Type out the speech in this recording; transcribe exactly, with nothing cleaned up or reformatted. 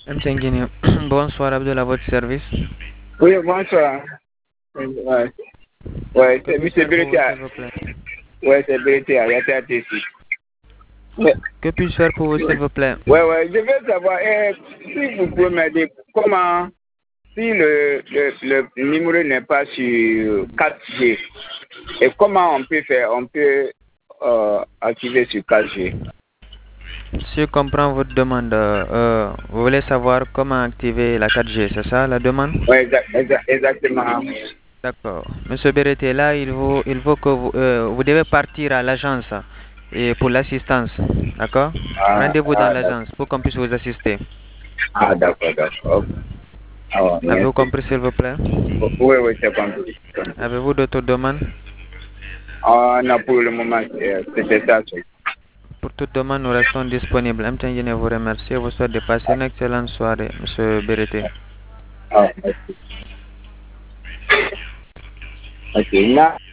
monsieur Nguini. Bonsoir Abdul, à votre service. Oui, bonsoir. Ouais, ouais Que c'est puis-je monsieur faire pour vous, Bérétia. s'il vous plaît? Ouais, c'est Bérétia, il y a ta ici. Ouais, Que puis-je faire pour vous, s'il vous plaît? ouais, ouais, je veux savoir, eh, si vous pouvez me dire comment, si le, le, le numéro n'est pas sur quatre G, et comment on peut faire, on peut euh, activer sur quatre G. Si je comprends votre demande, euh, vous voulez savoir comment activer la quatre G, c'est ça la demande? Ouais, exa- exa- exactement. D'accord. Monsieur Berete, là, il faut, il faut que vous, euh, vous devez partir à l'agence et pour l'assistance. D'accord? Ah, Rendez-vous dans ah, d'accord, l'agence pour qu'on puisse vous assister. ah, d'accord, d'accord. Ah, ouais, Avez-vous merci. compris, s'il vous plaît? Oui, oui, c'est compris. Avez-vous d'autres demandes? Ah, non, pour le moment, c'est- c'était ça. c'est- Pour toute demande, nous restons disponibles. M. Tangine vous remercie et vous souhaite de passer une excellente soirée, Monsieur Berete. Ah, merci. Ok, là.